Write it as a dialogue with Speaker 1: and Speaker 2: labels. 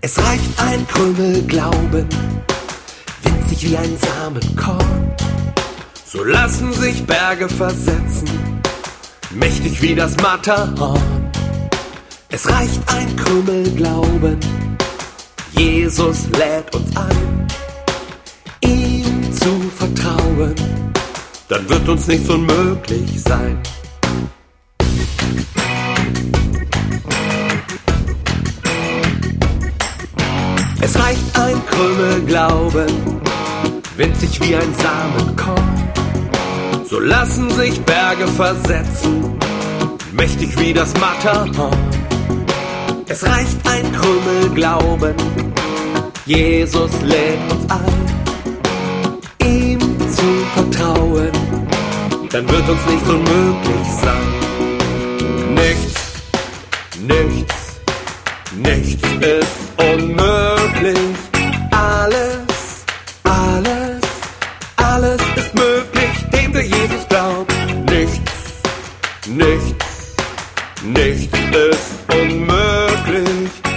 Speaker 1: Es reicht ein Krümel Glauben, winzig wie ein Samenkorn. So lassen sich Berge versetzen, mächtig wie das Matterhorn. Es reicht ein Krümel Glauben, Jesus lädt uns ein, ihm zu vertrauen, dann wird uns nichts unmöglich sein. Es reicht ein Krümel Glauben, winzig wie ein Samenkorn. So lassen sich Berge versetzen, mächtig wie das Matterhorn. Es reicht ein Krümel Glauben, Jesus lädt uns ein, ihm zu vertrauen, dann wird uns nichts unmöglich sein. Nichts ist unmöglich. Alles ist möglich, dem der Jesus glaubt. Nichts ist unmöglich.